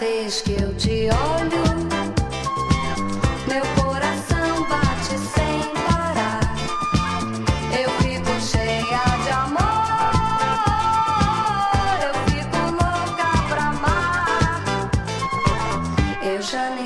vez que eu te olho, meu coração bate sem parar. Eu fico cheia de amor, eu fico louca pra amar. Eu já nem